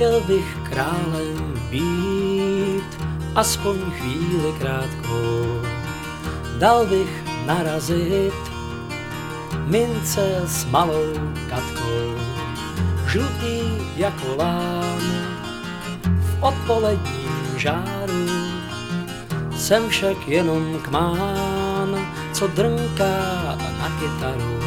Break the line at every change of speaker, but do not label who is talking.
Chtěl bych králem být, aspoň chvíli krátkou. Dal bych narazit mince s malou Katkou. Žlutý jako lán v odpoledním žáru, jsem však jenom kmán, co drnká na kytaru.